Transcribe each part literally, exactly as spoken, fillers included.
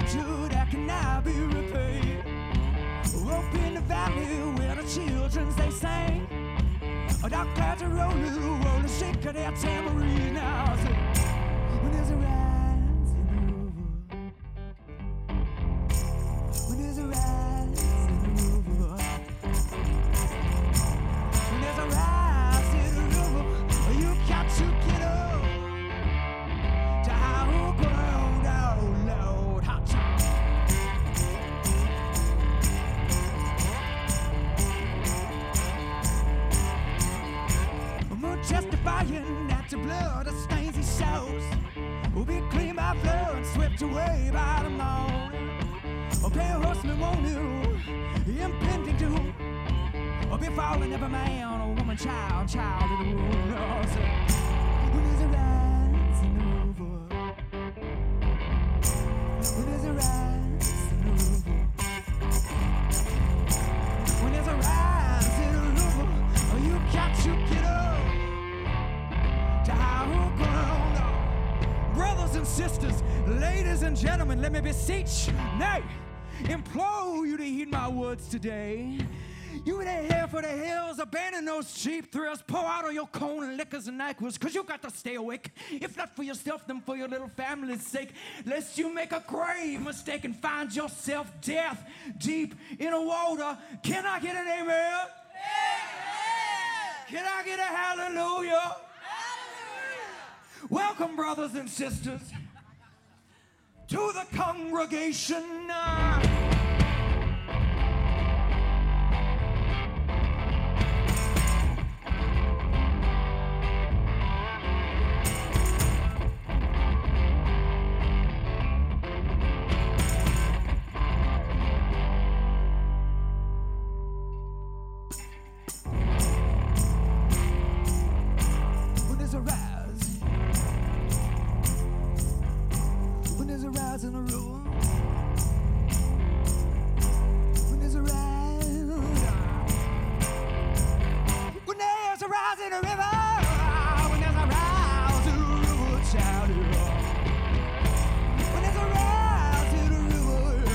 future that cannot be repaid. Up in the valley where the children they sing, a dark clouds are rolling, rolling, shake of their tambourine now. When there's a rise in the river, when there's a rise in the river, when there's a rise in the river, you got to get up to higher ground. Oh Lord, hot time. Testifying that the blood that stains his shows will be clean by blood and swept away by the morning. Okay, a horseman won't do impending doom, or be falling every man or woman, child, child in the womb. No, so, when there's a rise in the river, when there's a rise in the river, when there's a rise in the river, you got to get up. Brothers and sisters, ladies and gentlemen, let me beseech, nay, implore you to heed my words today. You that head for the hills, abandon those cheap thrills, pour out all your corn and liquors and nyquils, cause you got to stay awake. If not for yourself, then for your little family's sake, lest you make a grave mistake and find yourself death deep in the water. Can I get an amen? Amen. Can I get a hallelujah? Welcome, brothers and sisters, to the congregation. When there's a rise, when there's a rise in the room, when there's a rise, when there's a rise in the river, when there's a rise in the river, child, when there's a rise in the river,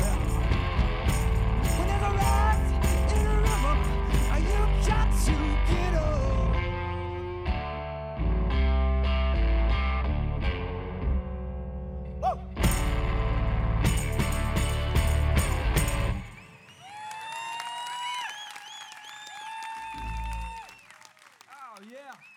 when there's a rise in the river, you got to get up. Oh, yeah.